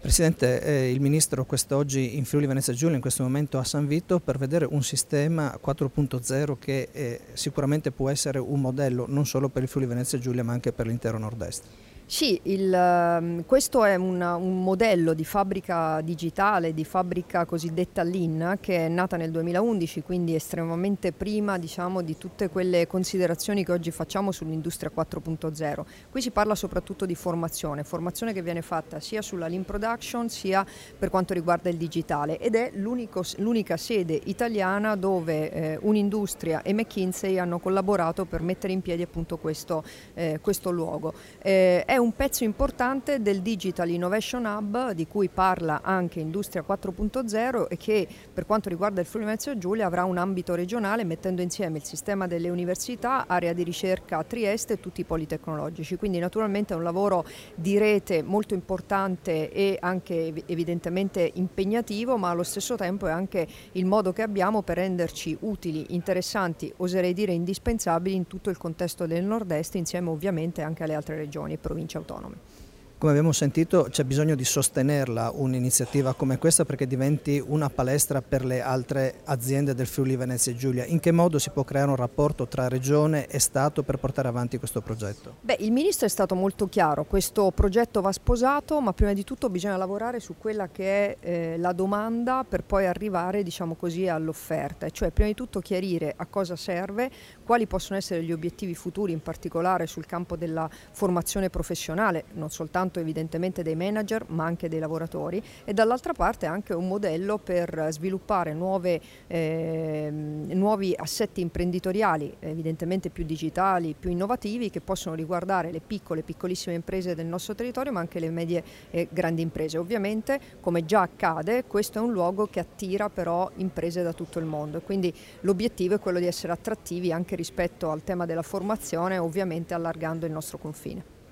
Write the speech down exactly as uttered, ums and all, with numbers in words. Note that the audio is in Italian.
Presidente, eh, il Ministro quest'oggi in Friuli Venezia Giulia, in questo momento a San Vito, per vedere un sistema quattro punto zero che eh, sicuramente può essere un modello non solo per il Friuli Venezia Giulia ma anche per l'intero nord-est. Sì, il, questo è una, un modello di fabbrica digitale, di fabbrica cosiddetta Lean, che è nata nel duemilaundici, quindi estremamente prima, diciamo, di tutte quelle considerazioni che oggi facciamo sull'industria quattro punto zero. Qui si parla soprattutto di formazione, formazione che viene fatta sia sulla Lean Production sia per quanto riguarda il digitale, ed è l'unica sede italiana dove eh, Un'Industria e McKinsey hanno collaborato per mettere in piedi appunto questo, eh, questo luogo. Eh, è un pezzo importante del Digital Innovation Hub di cui parla anche Industria quattro punto zero e che per quanto riguarda il Friuli Venezia Giulia avrà un ambito regionale mettendo insieme il sistema delle università, area di ricerca a Trieste e tutti i poli tecnologici. Quindi naturalmente è un lavoro di rete molto importante e anche evidentemente impegnativo, ma allo stesso tempo è anche il modo che abbiamo per renderci utili, interessanti, oserei dire indispensabili in tutto il contesto del nord-est, insieme ovviamente anche alle altre regioni e province autonome. Come abbiamo sentito, c'è bisogno di sostenerla un'iniziativa come questa perché diventi una palestra per le altre aziende del Friuli Venezia Giulia. In che modo si può creare un rapporto tra Regione e Stato per portare avanti questo progetto? Beh, il Ministro è stato molto chiaro, questo progetto va sposato, ma prima di tutto bisogna lavorare su quella che è eh, la domanda per poi arrivare, diciamo così, all'offerta, cioè prima di tutto chiarire a cosa serve, quali possono essere gli obiettivi futuri, in particolare sul campo della formazione professionale, non soltanto evidentemente dei manager ma anche dei lavoratori, e dall'altra parte anche un modello per sviluppare nuove, eh, nuovi assetti imprenditoriali evidentemente più digitali, più innovativi, che possono riguardare le piccole, piccolissime imprese del nostro territorio ma anche le medie e grandi imprese. Ovviamente, come già accade, questo è un luogo che attira però imprese da tutto il mondo e quindi l'obiettivo è quello di essere attrattivi anche rispetto al tema della formazione, ovviamente allargando il nostro confine.